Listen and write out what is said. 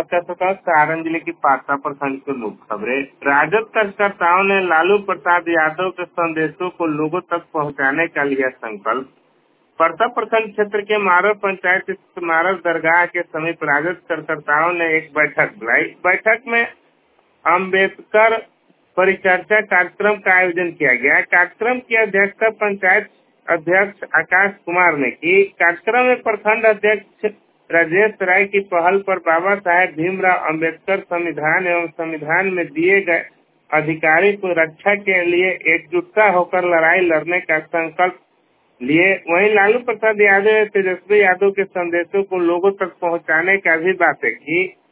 समाचार सरकार सारण जिले की पात्रा प्रखंड के मुख्य खबरें। राजद कार्यकर्ताओं ने लालू प्रसाद यादव के संदेशों को लोगों तक पहुंचाने का लिया संकल्प। पात्रा प्रखंड क्षेत्र के मारव पंचायत स्थित मारव दरगाह के समीप राजद कार्यकर्ताओं ने एक बैठक बुलाई। बैठक में अम्बेडकर परिचर्चा कार्यक्रम का आयोजन किया गया। कार्यक्रम की अध्यक्षता पंचायत अध्यक्ष आकाश कुमार ने की। कार्यक्रम में प्रखंड अध्यक्ष राजेश राय की पहल पर बाबा साहेब भीमराव अम्बेडकर संविधान एवं संविधान में दिए गए अधिकारी को रक्षा के लिए एकजुटता होकर लड़ाई लड़ने का संकल्प लिए। वहीं लालू प्रसाद यादव और तेजस्वी यादव के संदेशों को लोगों तक पहुंचाने का भी बातें की।